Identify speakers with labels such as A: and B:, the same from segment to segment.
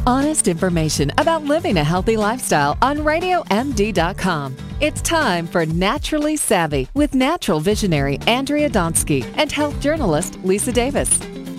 A: Honest information about living a healthy lifestyle on RadioMD.com. It's time for Naturally Savvy with natural visionary Andrea Donsky and health journalist Lisa Davis.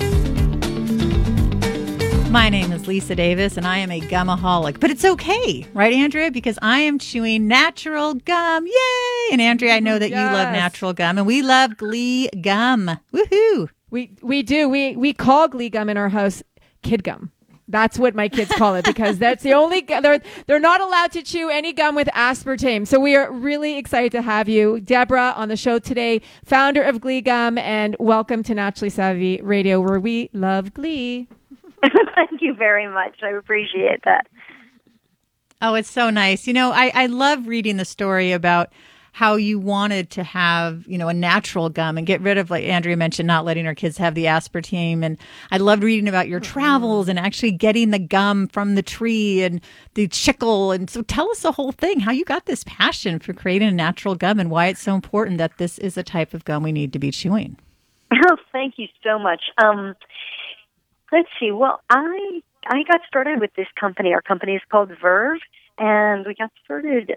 B: My name is Lisa Davis, and I am a gumaholic. But it's okay, right, Andrea? Because I am chewing natural gum. Yay! And Andrea, I know that you love natural gum, and we love Glee gum. Woohoo!
C: We do. We call Glee gum in our house kid gum. That's what my kids call it, because that's the only they're not allowed to chew any gum with aspartame. So we are really excited to have you, Deborah, on the show today, founder of Glee Gum, and welcome to Naturally Savvy Radio, where we love Glee.
D: Thank you very much. I appreciate that.
B: Oh, it's so nice. You know, I love reading the story about how you wanted to have, you know, a natural gum and get rid of, like Andrea mentioned, not letting our kids have the aspartame. And I loved reading about your travels and actually getting the gum from the tree and the chicle. And so tell us the whole thing, how you got this passion for creating a natural gum and why it's so important that this is a type of gum we need to be chewing.
D: Oh, thank you so much. Let's see. Well, I got started with this company. Our company is called Verve, and we got started,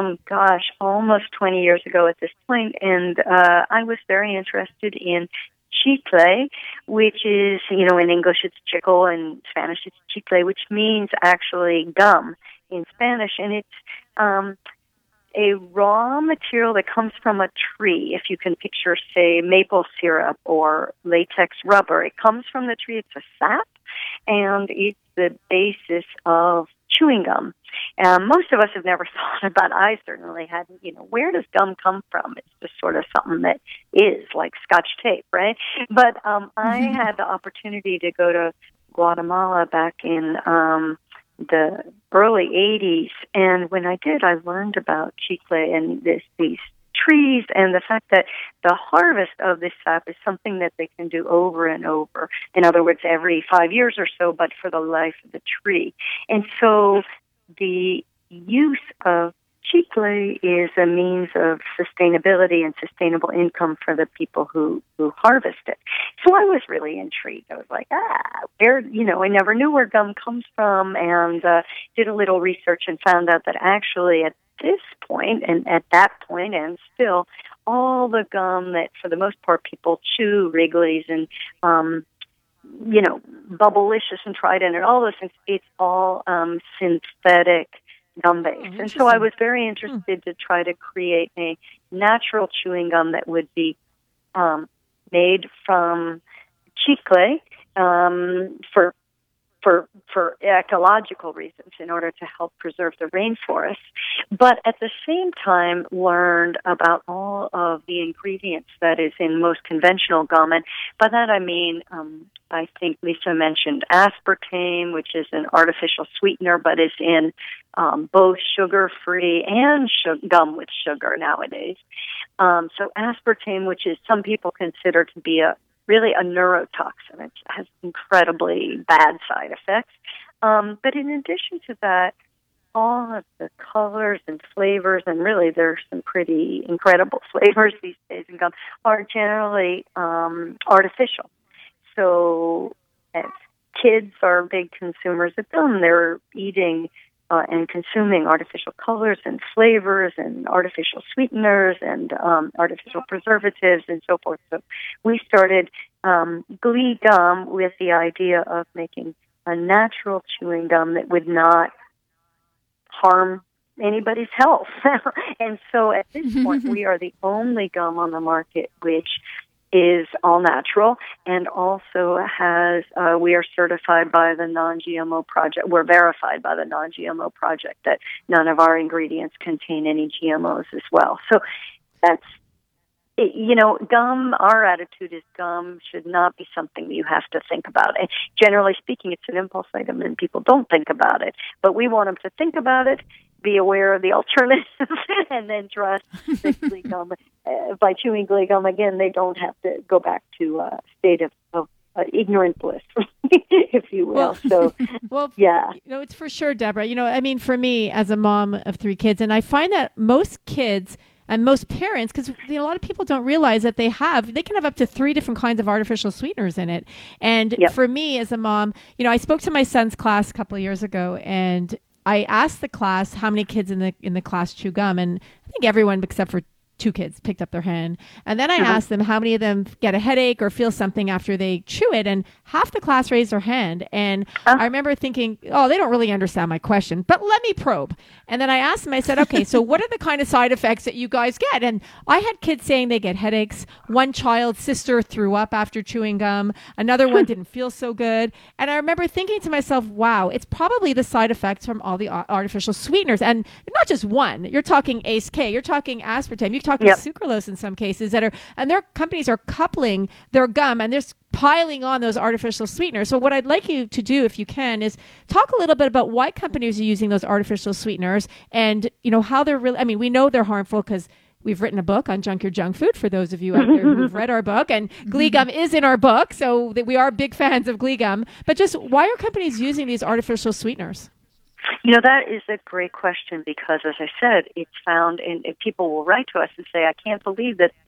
D: almost 20 years ago at this point. And I was very interested in chicle, which is, you know, in English it's chicle, in Spanish it's chicle, which means actually gum in Spanish. And it's a raw material that comes from a tree. If you can picture, say, maple syrup or latex rubber, it comes from the tree. It's a sap, and it's the basis of chewing gum. Most of us have never thought about, I certainly hadn't, you know, where does gum come from? It's just sort of something that is like Scotch tape, right? But I had the opportunity to go to Guatemala back in the early 80s, and when I did, I learned about chicle and these trees, and the fact that the harvest of this sap is something that they can do over and over. In other words, every 5 years or so, but for the life of the tree. And so the use of chicle is a means of sustainability and sustainable income for the people who harvest it. So I was really intrigued. I was like, where, you know, I never knew where gum comes from, and did a little research and found out that actually at this point, and at that point, and still, all the gum that for the most part people chew, Wrigley's and, you know, Bubblicious and Trident and all those things, it's all synthetic gum base. And so I was very interested to try to create a natural chewing gum that would be made from chicle for ecological reasons, in order to help preserve the rainforest, but at the same time learned about all of the ingredients that is in most conventional gum. And by that I mean, I think Lisa mentioned aspartame, which is an artificial sweetener, but is in both sugar-free and gum with sugar nowadays. So aspartame, which is some people consider to be really a neurotoxin. It has incredibly bad side effects. But in addition to that, all of the colors and flavors, and really there's some pretty incredible flavors these days in gum, are generally artificial. So as kids are big consumers of gum, they're eating and consuming artificial colors and flavors and artificial sweeteners and artificial preservatives and so forth. So we started Glee Gum with the idea of making a natural chewing gum that would not harm anybody's health. And so at this point, we are the only gum on the market which is all natural, and also has, we are certified by the Non-GMO Project. We're verified by the Non-GMO Project that none of our ingredients contain any GMOs as well. So that's, you know, gum, our attitude is gum should not be something that you have to think about. And generally speaking, it's an impulse item and people don't think about it. But we want them to think about it, be aware of the alternatives, and then trust that Glee Gum. By chewing Glee Gum, again, they don't have to go back to a state of ignorant bliss, if you will. Yeah.
C: You know, it's for sure, Deborah. You know, I mean, for me, as a mom of 3 kids, and I find that most kids And most parents, because a lot of people don't realize that they can have up to 3 different kinds of artificial sweeteners in it. And for me as a mom, I spoke to my son's class a couple of years ago, and I asked the class how many kids in the class chew gum, and I think everyone except for 2 kids picked up their hand. And then I asked them how many of them get a headache or feel something after they chew it. And half the class raised their hand. And I remember thinking, oh, they don't really understand my question, but let me probe. And then I asked them, I said, okay, so what are the kind of side effects that you guys get? And I had kids saying they get headaches. One child's sister threw up after chewing gum. Another one didn't feel so good. And I remember thinking to myself, wow, it's probably the side effects from all the artificial sweeteners. And not just one. You're talking ACE K, you're talking aspartame, you're talking sucralose in some cases and their companies are coupling their gum and they're piling on those artificial sweeteners. So what I'd like you to do, if you can, is talk a little bit about why companies are using those artificial sweeteners and, how they're really, we know they're harmful because we've written a book on Junk Your Junk Food for those of you out there who've read our book, and Glee Gum is in our book, so we are big fans of Glee Gum. But just why are companies using these artificial sweeteners?
D: That is a great question because, as I said, it's found, and people will write to us and say, I can't believe that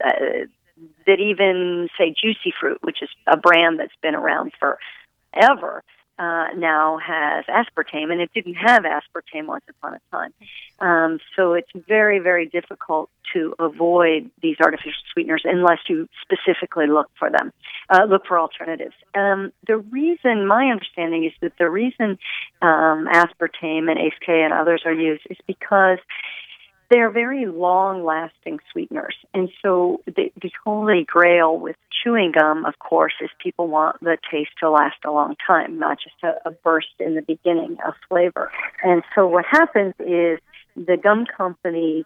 D: even, say, Juicy Fruit, which is a brand that's been around forever, now has aspartame, and it didn't have aspartame once upon a time. So it's very, very difficult to avoid these artificial sweeteners unless you specifically look for them, look for alternatives. The reason, my understanding is that the reason aspartame and ACE K and others are used is because they're very long-lasting sweeteners. And so the holy grail with chewing gum, of course, is people want the taste to last a long time, not just a burst in the beginning of flavor. And so what happens is the gum company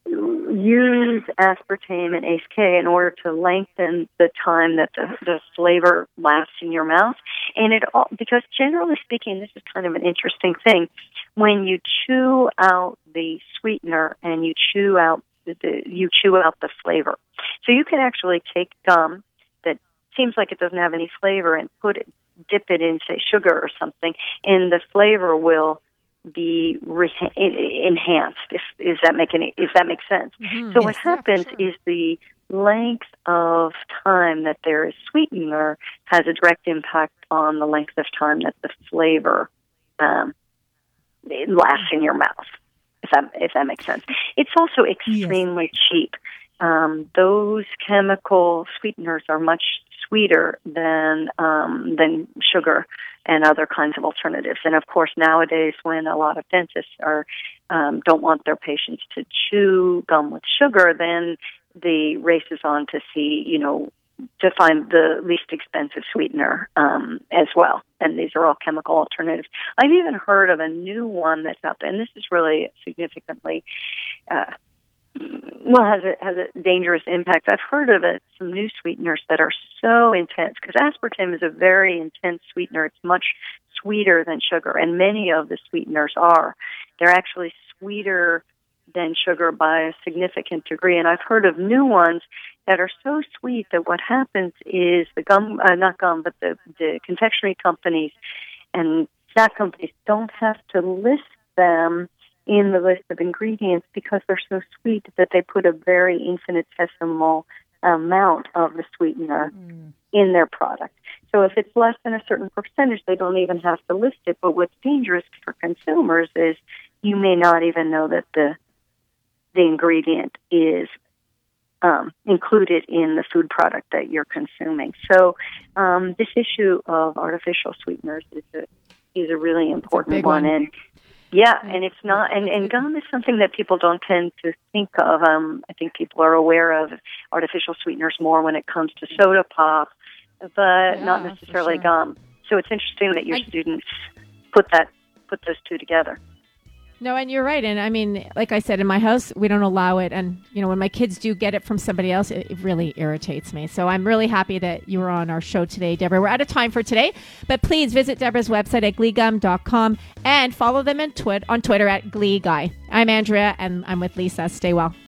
D: use aspartame and ACE K in order to lengthen the time that the flavor lasts in your mouth. And because generally speaking, this is kind of an interesting thing. When you chew out the sweetener and you chew out the flavor. So you can actually take gum that seems like it doesn't have any flavor and dip it in, say, sugar or something, and the flavor will be enhanced. If that makes sense. Mm-hmm. So what happens is the length of time that there is sweetener has a direct impact on the length of time that the flavor lasts in your mouth. If that makes sense. It's also extremely cheap. Those chemical sweeteners are much sweeter than sugar and other kinds of alternatives. And of course, nowadays, when a lot of dentists don't want their patients to chew gum with sugar, then the race is on to see, to find the least expensive sweetener as well. And these are all chemical alternatives. I've even heard of a new one that's out there, and this is really significantly has a dangerous impact. I've heard of some new sweeteners that are so intense, because aspartame is a very intense sweetener. It's much sweeter than sugar, and many of the sweeteners are. They're actually sweeter than sugar by a significant degree. And I've heard of new ones that are so sweet that what happens is the confectionery companies and snack companies don't have to list them in the list of ingredients because they're so sweet that they put a very infinitesimal amount of the sweetener in their product. So if it's less than a certain percentage, they don't even have to list it. But what's dangerous for consumers is you may not even know that the ingredient is included in the food product that you're consuming. So this issue of artificial sweeteners is a really important one. And and it's not, and gum is something that people don't tend to think of. I think people are aware of artificial sweeteners more when it comes to soda pop, but not necessarily gum. So it's interesting that your students put those two together.
C: No, and you're right. And I mean, like I said, in my house, we don't allow it. And, when my kids do get it from somebody else, it really irritates me. So I'm really happy that you were on our show today, Deborah. We're out of time for today, but please visit Deborah's website at gleegum.com and follow them on Twitter at Glee Guy. I'm Andrea, and I'm with Lisa. Stay well.